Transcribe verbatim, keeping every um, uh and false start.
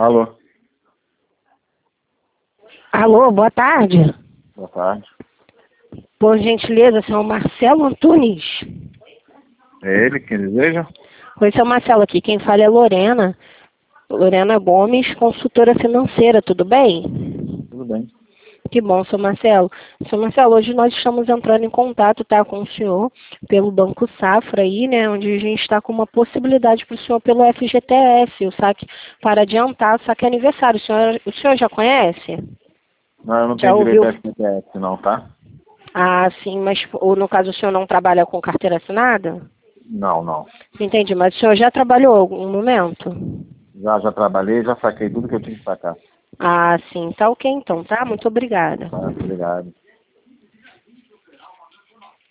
Alô? Alô, boa tarde. Boa tarde. Por gentileza, senhor Marcelo Antunes. É ele quem deseja? Oi, seu Marcelo aqui. Quem fala é Lorena. Lorena Gomes, consultora financeira, tudo bem? Tudo bem. Que bom, seu Marcelo. Seu Marcelo, hoje nós estamos entrando em contato, tá, com o senhor pelo Banco Safra aí, né, onde a gente está com uma possibilidade para o senhor pelo F G T S, o saque para adiantar, o saque aniversário. O senhor, o senhor já conhece? Não, eu não Já tenho direito ouviu? a F G S não, tá? Ah, sim, mas ou, no caso o senhor não trabalha com carteira assinada? Não, não. Entendi, mas o senhor já trabalhou em algum momento? Já, já trabalhei, já saquei tudo que eu tinha que sacar. Ah, sim, tá ok então, tá? Muito obrigada. Tá, obrigado.